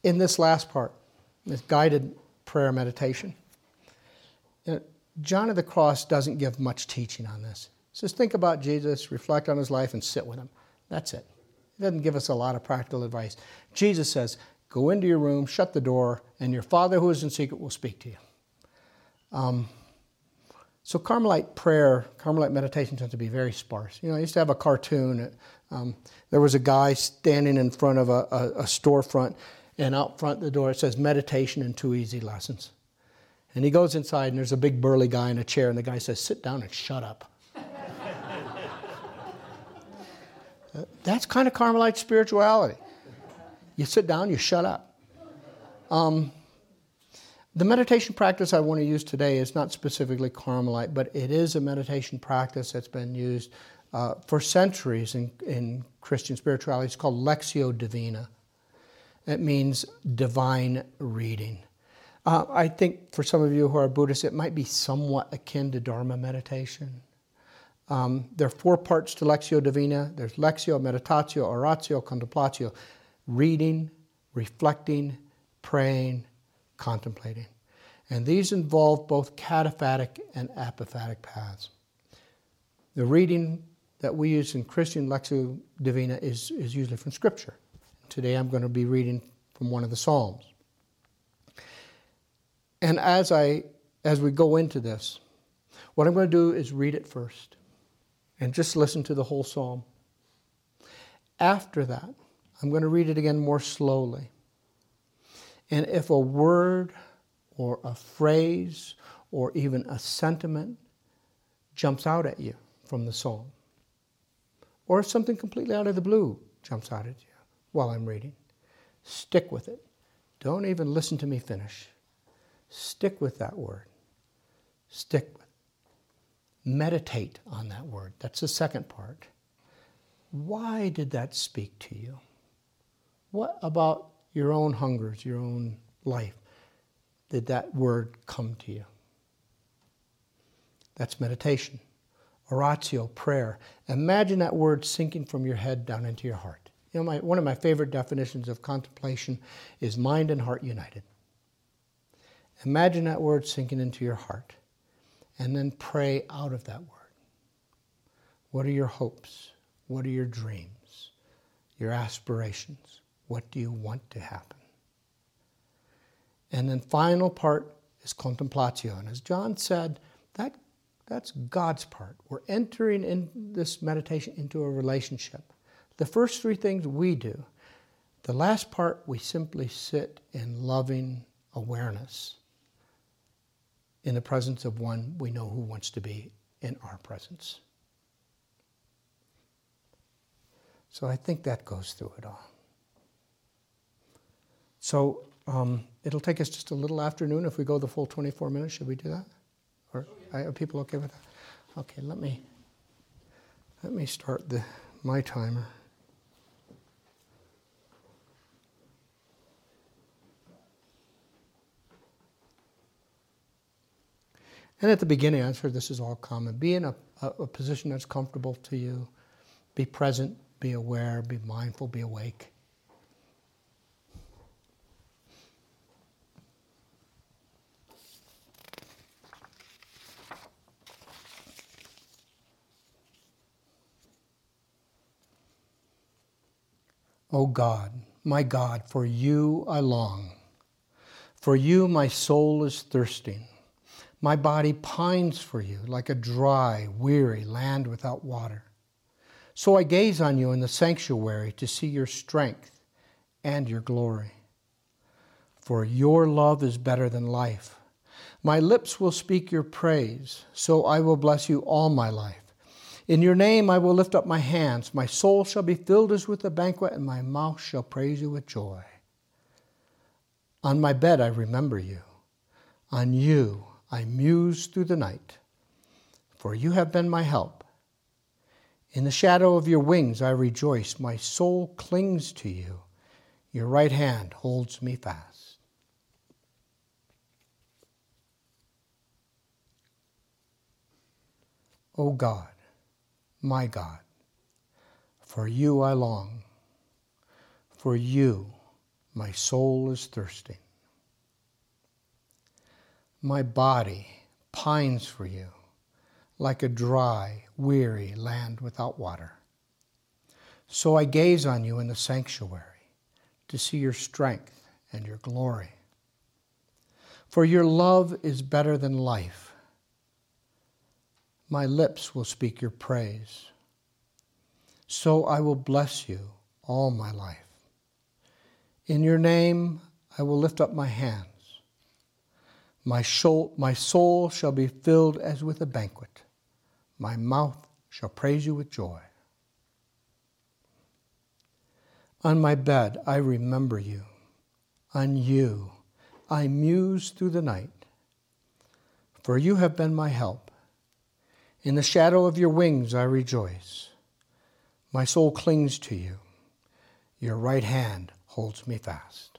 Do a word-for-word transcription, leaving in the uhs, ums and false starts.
in this last part, this guided prayer meditation, you know, John of the Cross doesn't give much teaching on this. He says, think about Jesus, reflect on his life, and sit with him. That's it. He doesn't give us a lot of practical advice. Jesus says, go into your room, shut the door, and your Father who is in secret will speak to you. Um, so Carmelite prayer, Carmelite meditation tends to be very sparse. You know, I used to have a cartoon. Um, there was a guy standing in front of a, a, a storefront, and out front the door it says, meditation and two easy lessons. And he goes inside, and there's a big burly guy in a chair, and the guy says, sit down and shut up. uh, that's kind of Carmelite spirituality. You sit down, you shut up. Um, the meditation practice I want to use today is not specifically Carmelite, but it is a meditation practice that's been used uh, for centuries in, in Christian spirituality. It's called Lectio Divina. It means divine reading. Uh, I think for some of you who are Buddhists, it might be somewhat akin to Dharma meditation. Um, there are four parts to Lectio Divina. There's Lectio, Meditatio, Oratio, Contemplatio. Reading, reflecting, praying, contemplating. And these involve both cataphatic and apophatic paths. The reading that we use in Christian Lectio Divina is, is usually from Scripture. Today I'm going to be reading from one of the Psalms. And as I, as we go into this, what I'm going to do is read it first and just listen to the whole psalm. After that, I'm going to read it again more slowly. And if a word or a phrase or even a sentiment jumps out at you from the psalm, or if something completely out of the blue jumps out at you while I'm reading, stick with it. Don't even listen to me finish. Stick with that word. Stick with it. Meditate on that word. That's the second part. Why did that speak to you? What about your own hungers, your own life, did that word come to you? That's meditation. Oratio, prayer. Imagine that word sinking from your head down into your heart. You know, my, one of my favorite definitions of contemplation is mind and heart united. Imagine that word sinking into your heart, and then pray out of that word. What are your hopes? What are your dreams? Your aspirations? What do you want to happen? And then final part is contemplatio. And as John said, that, that's God's part. We're entering in this meditation into a relationship. The first three things we do. The last part, we simply sit in loving awareness in the presence of one we know who wants to be in our presence. So I think that goes through it all. So um, it'll take us just a little afternoon if we go the full twenty-four minutes. Should we do that? Or are people okay with that? Okay, let me let me start the my timer. And at the beginning, I'm sure this is all common. Be in a, a, a position that's comfortable to you. Be present, be aware, be mindful, be awake. O God, my God, for you I long. For you my soul is thirsting. My body pines for you like a dry, weary land without water. So I gaze on you in the sanctuary to see your strength and your glory. For your love is better than life. My lips will speak your praise, so I will bless you all my life. In your name I will lift up my hands. My soul shall be filled as with a banquet, and my mouth shall praise you with joy. On my bed I remember you. On you I muse through the night, for you have been my help. In the shadow of your wings I rejoice. My soul clings to you. Your right hand holds me fast. O God, my God, for you I long. For you My soul is thirsting. My body pines for you, like a dry, weary land without water. So I gaze on you in the sanctuary to see your strength and your glory. For your love is better than life. My lips will speak your praise. So I will bless you all my life. In your name I will lift up my hands. My soul, my soul shall be filled as with a banquet. My mouth shall praise you with joy. On my bed I remember you. On you I muse through the night. For you have been my help. In the shadow of your wings I rejoice. My soul clings to you. Your right hand holds me fast.